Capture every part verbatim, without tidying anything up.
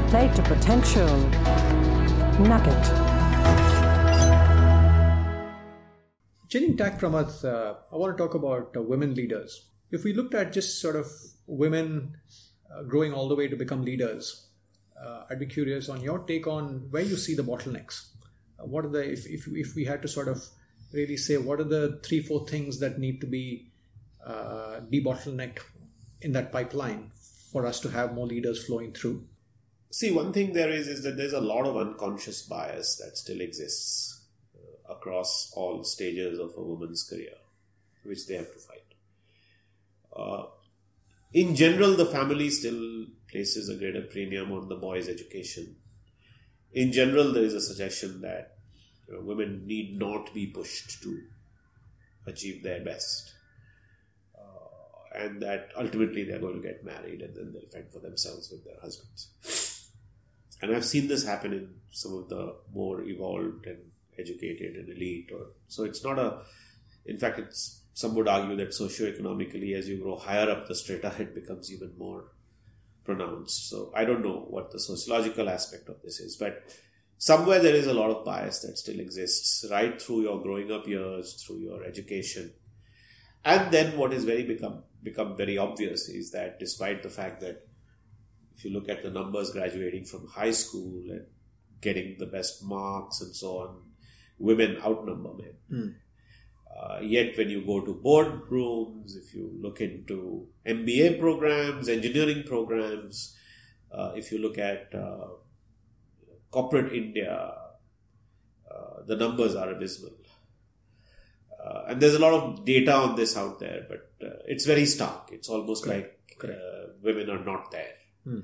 Plate a potential nugget. Changing tack from us, uh, I want to talk about uh, women leaders. If we looked at just sort of women uh, growing all the way to become leaders, uh, I'd be curious on your take on where you see the bottlenecks. Uh, what are the, if, if if we had to sort of really say, what are the three, four things that need to be uh, de-bottlenecked in that pipeline for us to have more leaders flowing through? See, one thing there is, is that there's a lot of unconscious bias that still exists uh, across all stages of a woman's career, which they have to fight. Uh, in general, the family still places a greater premium on the boy's education. In general, there is a suggestion that you know, women need not be pushed to achieve their best. Uh, and that ultimately they're going to get married and then they'll fend for themselves with their husbands. And I've seen this happen in some of the more evolved and educated and elite. Or so it's not a... In fact, it's some would argue that socioeconomically, as you grow higher up the strata, it becomes even more pronounced. So I don't know what the sociological aspect of this is, but somewhere there is a lot of bias that still exists right through your growing up years, through your education. And then what is very become become very obvious is that despite the fact that if you look at the numbers graduating from high school and getting the best marks and so on, women outnumber men. Mm. Uh, yet when you go to boardrooms, if you look into M B A programs, engineering programs, uh, if you look at uh, corporate India, uh, the numbers are abysmal. Uh, and there's a lot of data on this out there, but uh, it's very stark. It's almost Correct. like uh, women are not there. Hmm.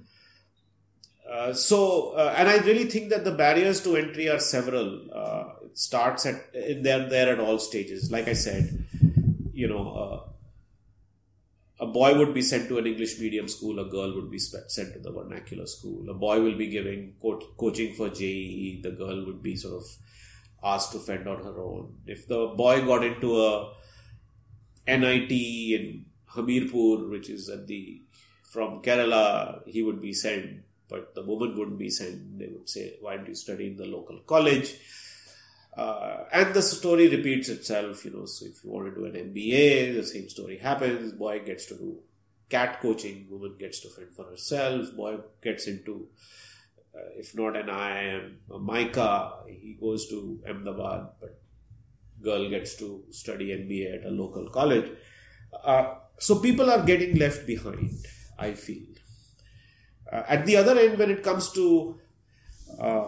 Uh, so, uh, and I really think that the barriers to entry are several. Uh, it starts at, they're there at all stages. Like I said, you know, uh, a boy would be sent to an English medium school, a girl would be sent to the vernacular school. A boy will be giving co- coaching for J E E, the girl would be sort of asked to fend on her own. If the boy got into a N I T in Hamirpur, which is at the from Kerala, he would be sent, but the woman wouldn't be sent. They would say, why don't you study in the local college? Uh, and the story repeats itself, you know. So if you want to do an M B A, the same story happens. Boy gets to do cat coaching, woman gets to fend for herself. Boy gets into, uh, if not an I I M, a MICA, he goes to Ahmedabad, but girl gets to study M B A at a local college. Uh, so people are getting left behind, I feel. Uh, at the other end, when it comes to uh,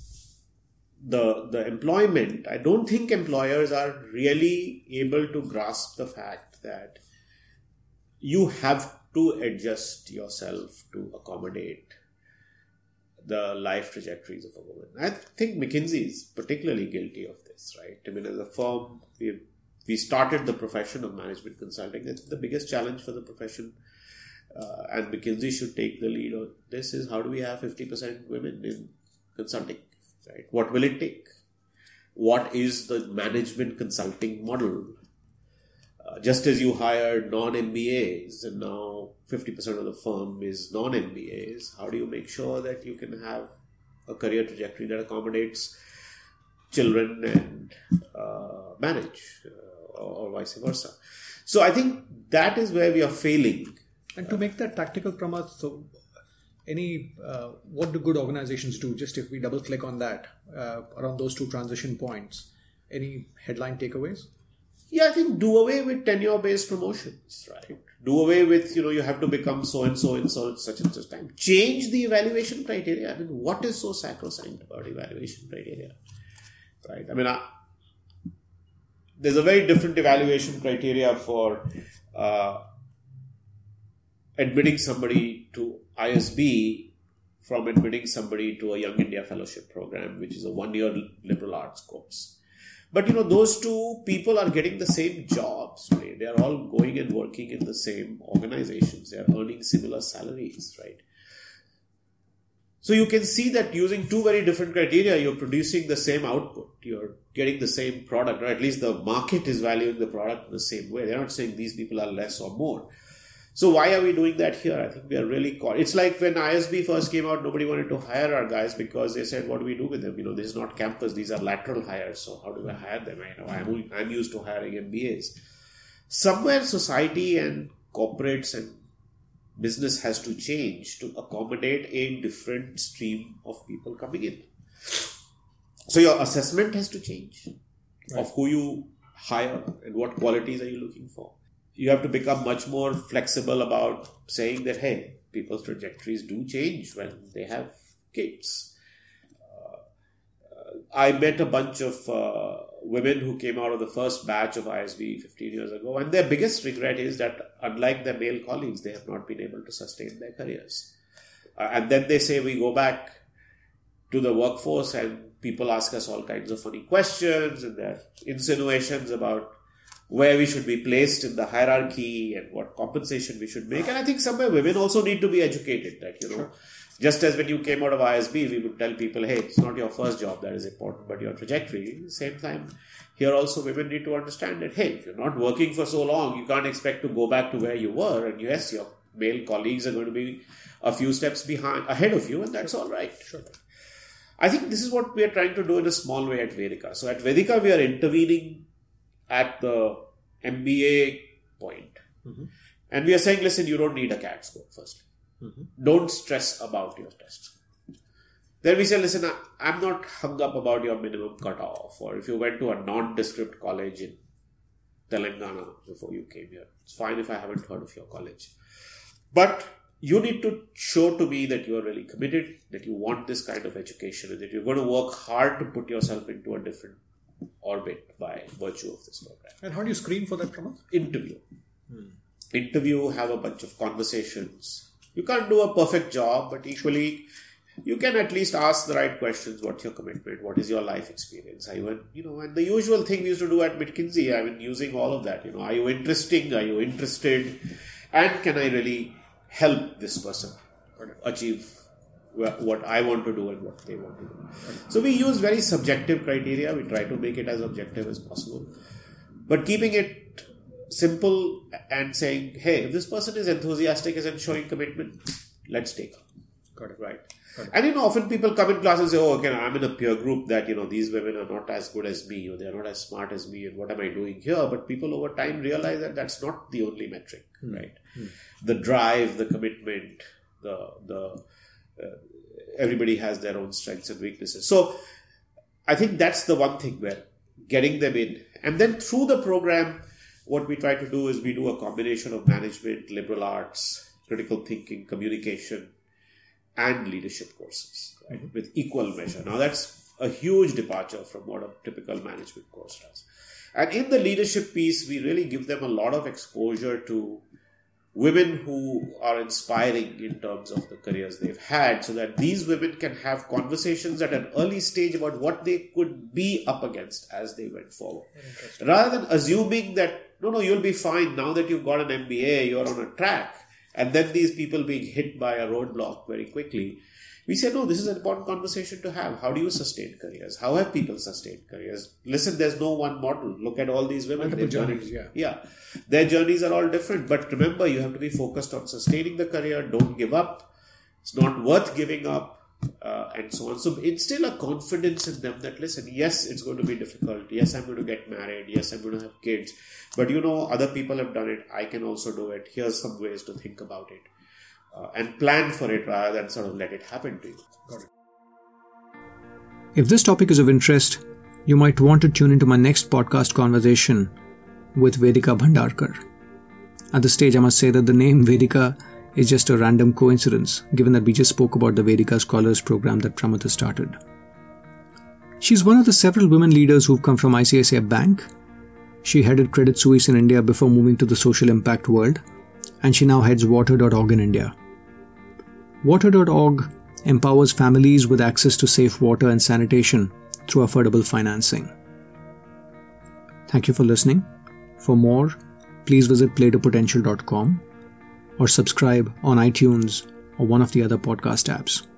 the the employment, I don't think employers are really able to grasp the fact that you have to adjust yourself to accommodate the life trajectories of a woman. I think McKinsey is particularly guilty of this, right? I mean, as a firm, we we started the profession of management consulting. That's the biggest challenge for the profession. Uh, and McKinsey should take the lead on this is how do we have fifty percent women in consulting, right? What will it take? What is the management consulting model? Uh, just as you hired non-M B As and now fifty percent of the firm is non-M B As, how do you make sure that you can have a career trajectory that accommodates children and uh, marriage uh, or, or vice versa? So I think that is where we are failing. And to make that tactical, Pramath, so any uh, what do good organizations do? Just if we double click on that uh, around those two transition points, any headline takeaways? Yeah, I think do away with tenure-based promotions, right? Do away with, you know, you have to become so-and-so in so such and such time. Change the evaluation criteria. I mean, what is so sacrosanct about evaluation criteria, right? I mean, I, there's a very different evaluation criteria for uh, admitting somebody to I S B from admitting somebody to a Young India Fellowship program, which is a one-year liberal arts course. But, you know, those two people are getting the same jobs, right? They are all going and working in the same organizations. They are earning similar salaries, right? So you can see that using two very different criteria, you're producing the same output. You're getting the same product, or at least the market is valuing the product in the same way. They're not saying these people are less or more. So why are we doing that here? I think we are really caught. It's like when I S B first came out, nobody wanted to hire our guys because they said, what do we do with them? You know, this is not campus, these are lateral hires. So how do I hire them? I know I'm, I'm used to hiring M B As. Somewhere society and corporates and business has to change to accommodate a different stream of people coming in. So your assessment has to change right. of who you hire and what qualities are you looking for. You have to become much more flexible about saying that, hey, people's trajectories do change when they have kids. Uh, uh, I met a bunch of uh, women who came out of the first batch of I S B fifteen years ago, and their biggest regret is that, unlike their male colleagues, they have not been able to sustain their careers. Uh, and then they say, we go back to the workforce and people ask us all kinds of funny questions and there are insinuations about where we should be placed in the hierarchy and what compensation we should make. And I think somewhere women also need to be educated that, you know, sure. just as when you came out of I S B, we would tell people, hey, it's not your first job that is important, but your trajectory. At the same time, here also women need to understand that, hey, if you're not working for so long, you can't expect to go back to where you were. And yes, your male colleagues are going to be a few steps behind, ahead of you, and that's all right. Sure. I think this is what we are trying to do in a small way at Vedika. So at Vedika, we are intervening at the M B A point. Mm-hmm. And we are saying, listen, you don't need a C A T score, firstly. Mm-hmm. Don't stress about your tests. Then we say, listen, I, I'm not hung up about your minimum cutoff, or if you went to a nondescript college in Telangana before you came here. It's fine if I haven't heard of your college. But you need to show to me that you are really committed, that you want this kind of education, and that you're going to work hard to put yourself into a different orbit by virtue of this program. And how do you screen for that, Pramath? Interview. Hmm. Interview, have a bunch of conversations. You can't do a perfect job, but equally, you can at least ask the right questions. What's your commitment? What is your life experience? Are you, you know, and the usual thing we used to do at McKinsey, I've been using all of that. You know, are you interesting? Are you interested? And can I really help this person achieve what I want to do and what they want to do? So we use very subjective criteria. We try to make it as objective as possible. But keeping it simple and saying, hey, if this person is enthusiastic and showing commitment, let's take her. Got it. Right. Got it. And you know, often people come in class and say, oh, okay, I'm in a peer group that, you know, these women are not as good as me, or they're not as smart as me, and what am I doing here? But people over time realize that that's not the only metric, hmm. right? Hmm. The drive, the commitment, the, the, uh, everybody has their own strengths and weaknesses. So I think that's the one thing where getting them in. And then through the program, what we try to do is we do a combination of management, liberal arts, critical thinking, communication, and leadership courses, right? Mm-hmm. With equal measure. Now that's a huge departure from what a typical management course does. And in the leadership piece, we really give them a lot of exposure to women who are inspiring in terms of the careers they've had, so that these women can have conversations at an early stage about what they could be up against as they went forward. Rather than assuming that, no, no, you'll be fine now that you've got an M B A, you're on a track, and then these people being hit by a roadblock very quickly. We say, no, this is an important conversation to have. How do you sustain careers? How have people sustained careers? Listen, there's no one model. Look at all these women. Multiple journeys, yeah. Yeah. Their journeys are all different. But remember, you have to be focused on sustaining the career. Don't give up. It's not worth giving up. Uh, and so on. So instill a confidence in them that, listen, yes, it's going to be difficult. Yes, I'm going to get married. Yes, I'm going to have kids. But you know, other people have done it. I can also do it. Here's some ways to think about it. Uh, and plan for it rather than sort of let it happen to you. Got it. If this topic is of interest, you might want to tune into my next podcast conversation with Vedika Bhandarkar. At this stage, I must say that the name Vedika is just a random coincidence, given that we just spoke about the Vedika Scholars program that Pramath has started. She's one of the several women leaders who've come from I C I C I Bank. She headed Credit Suisse in India before moving to the social impact world, and she now heads water dot org in India. water dot org empowers families with access to safe water and sanitation through affordable financing. Thank you for listening. For more, please visit play to potential dot com or subscribe on iTunes or one of the other podcast apps.